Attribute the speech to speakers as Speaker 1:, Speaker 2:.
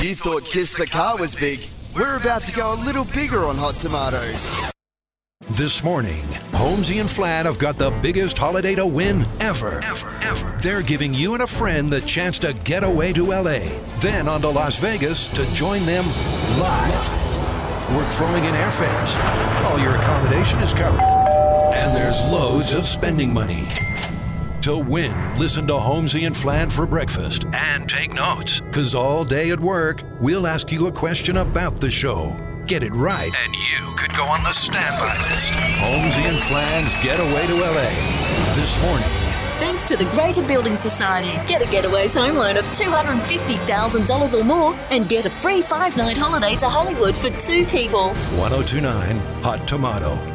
Speaker 1: You thought Kiss the Car was big. We're about to go a little bigger on Hot Tomato.
Speaker 2: This morning, Holmesy and Flan have got the biggest holiday to win ever. They're giving you and a friend the chance to get away to LA, then on to Las Vegas to join them live. We're throwing in airfares. All your accommodation is covered. And there's loads of spending money. To win, listen to Holmesy and Flan for breakfast and take notes, because all day at work, we'll ask you a question about the show. Get it right, and you could go on the standby list. Holmesy and Flan's Getaway to LA this morning.
Speaker 3: Thanks to the Greater Building Society. Get a Getaways home loan of $250,000 or more and get a free 5-night holiday to Hollywood for 2 people.
Speaker 2: 1029 Hot Tomato.